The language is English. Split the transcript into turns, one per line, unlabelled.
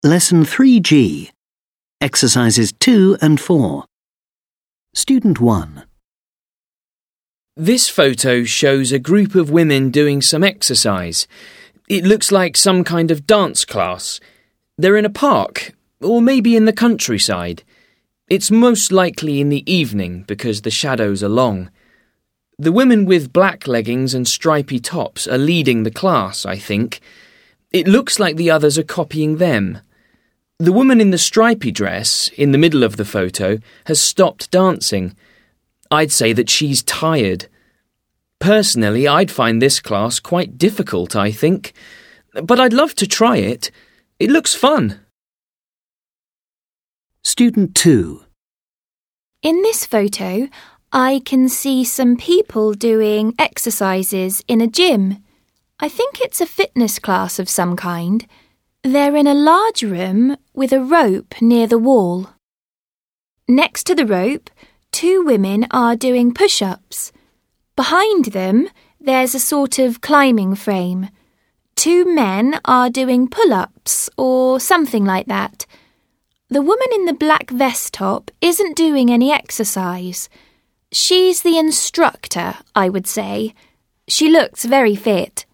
Lesson 3G, Exercises 2 and 4. Student 1.
This photo shows a group of women doing some exercise. It looks like some kind of dance class. They're in a park, or maybe in the countryside. It's most likely in the evening because the shadows are long. The women with black leggings and stripy tops are leading the class, I think. It looks like the others are copying them. The woman in the stripy dress, in the middle of the photo, has stopped dancing. I'd say that she's tired. Personally, I'd find this class quite difficult, I think. But I'd love to try it. It looks fun.
Student 2.
In this photo, I can see some people doing exercises in a gym. I think it's a fitness class of some kind. They're in a large room with a rope near the wall. Next to the rope, 2 women are doing push-ups. Behind them, there's a sort of climbing frame. 2 men are doing pull-ups or something like that. The woman in the black vest top isn't doing any exercise. She's the instructor, I would say. She looks very fit.